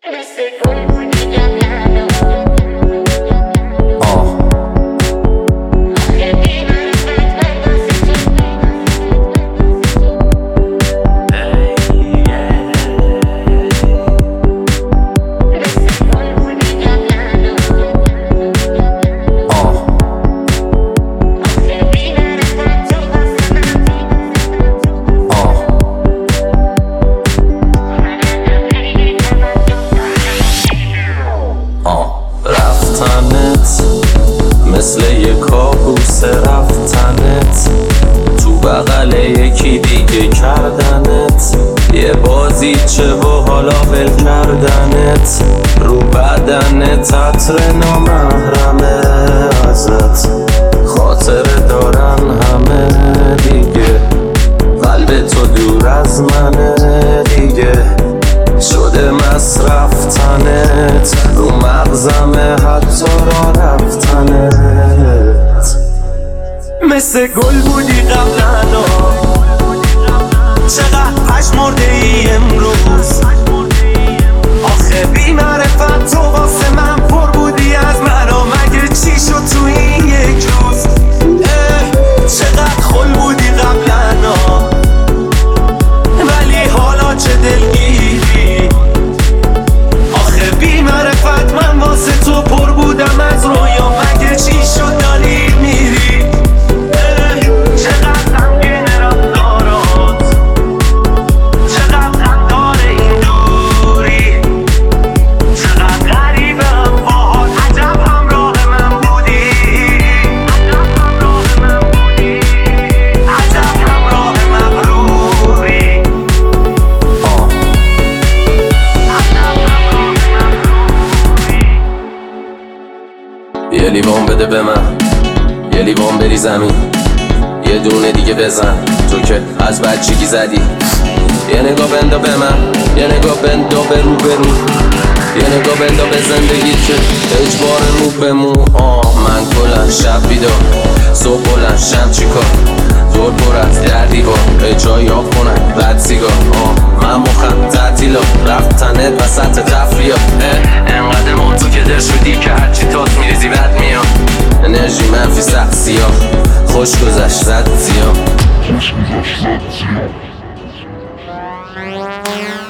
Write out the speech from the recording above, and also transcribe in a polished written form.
رفتنت مثل یه کابوس، رفتنت تو بغل یکی دیگه کردنت، یه بازی چه و حالا ول کردنت، رو بدنت عطر نامحرمه ازت، خاطر دارن همه دیگه، قلب تو دور از منه دیگه، شده مصرف تنت، رو مغزمه حتی را رفتنت، مثل گل بودی قبلنا، چقدر پشمرده ای امروز، آخه بی معرفت تو واسه من پر بودی از منو، مگه چی شد تو این یک روز، چقدر خل بودی قبلنا، ولی حالا چه دلگیری، آخه بی معرفت من واسه تو پر بودم از رویا، مگه چی شد داری میری، چقدر غمگینه رفتارات، چقدر غمدار این دوری، چقدر غریبم باهات، عجب همراه من بودی، عجب همراه مغروری. یه لیوان بده به من، یه لیوان بری زمین، یه دونه دیگه بزن، تو که از بچگی زدی، یه نگاه بندا به من، یه نگاه بندا به رو به رو، یه نگاه بندا به زندگی که اجبار مو به مو، من کلن شب بیدار، صبح بلند شم چیکار، دور پر از در دیوار، جایی آب کنن بد سیگار، من مخم تعطیلا، رفتنت وسط تفریح، انقدر ما تو که در شدی که هرچی تاس میریزی بد میاد، انرژی منفی سخت سیاه، خوش گذشت زد سیاه.